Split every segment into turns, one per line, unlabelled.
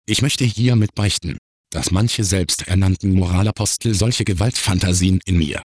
Ich möchte hiermit beichten, dass manche selbsternannten Moralapostel solche Gewaltfantasien in mir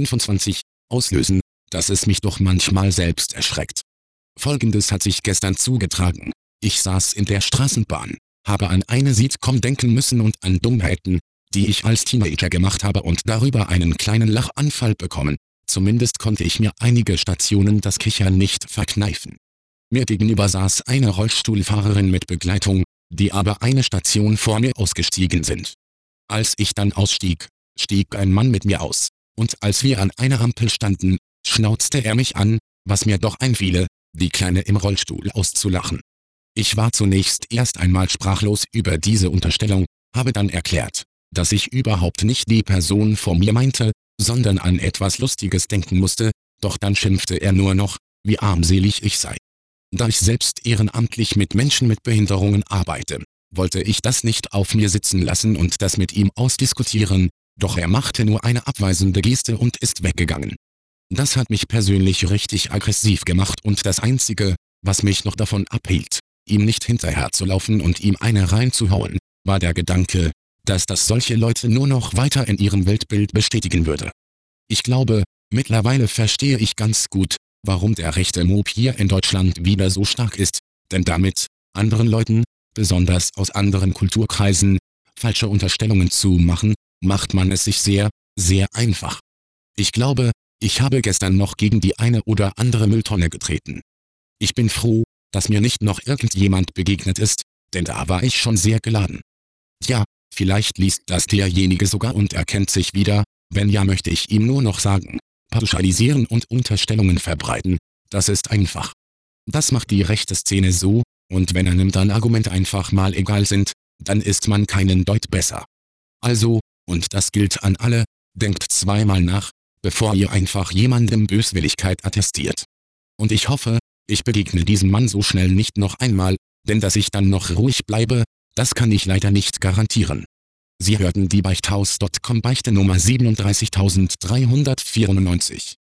25 auslösen, dass es mich doch manchmal selbst erschreckt. Folgendes hat sich gestern zugetragen. Ich saß in der Straßenbahn, habe an eine Sitcom denken müssen und an Dummheiten, die ich als Teenager gemacht habe und darüber einen kleinen Lachanfall bekommen. Zumindest konnte ich mir einige Stationen das Kichern nicht verkneifen. Mir gegenüber saß eine Rollstuhlfahrerin mit Begleitung, die aber eine Station vor mir ausgestiegen sind. Als ich dann ausstieg, stieg ein Mann mit mir aus, und als wir an einer Ampel standen, schnauzte er mich an, was mir doch einfiele, die Kleine im Rollstuhl auszulachen. Ich war zunächst erst einmal sprachlos über diese Unterstellung, habe dann erklärt, dass ich überhaupt nicht die Person vor mir meinte, sondern an etwas Lustiges denken musste, doch dann schimpfte er nur noch, wie armselig ich sei. Da ich selbst ehrenamtlich mit Menschen mit Behinderungen arbeite, wollte ich das nicht auf mir sitzen lassen und das mit ihm ausdiskutieren, doch er machte nur eine abweisende Geste und ist weggegangen. Das hat mich persönlich richtig aggressiv gemacht und das Einzige, was mich noch davon abhielt, ihm nicht hinterherzulaufen und ihm eine reinzuhauen, war der Gedanke, dass das solche Leute nur noch weiter in ihrem Weltbild bestätigen würde. Ich glaube, mittlerweile verstehe ich ganz gut, warum der rechte Mob hier in Deutschland wieder so stark ist, denn damit, anderen Leuten, besonders aus anderen Kulturkreisen, falsche Unterstellungen zu machen, macht man es sich sehr, sehr einfach. Ich glaube, ich habe gestern noch gegen die eine oder andere Mülltonne getreten. Ich bin froh, dass mir nicht noch irgendjemand begegnet ist, denn da war ich schon sehr geladen. Tja, vielleicht liest das derjenige sogar und erkennt sich wieder, wenn ja, möchte ich ihm nur noch sagen, pauschalisieren und Unterstellungen verbreiten, das ist einfach. Das macht die rechte Szene so, und wenn einem dann Argumente einfach mal egal sind, dann ist man keinen Deut besser. Also, und das gilt an alle, denkt zweimal nach, bevor ihr einfach jemandem Böswilligkeit attestiert. Und ich hoffe, ich begegne diesem Mann so schnell nicht noch einmal, denn dass ich dann noch ruhig bleibe, das kann ich leider nicht garantieren. Sie hörten die Beichthaus.com Beichte Nummer 37394.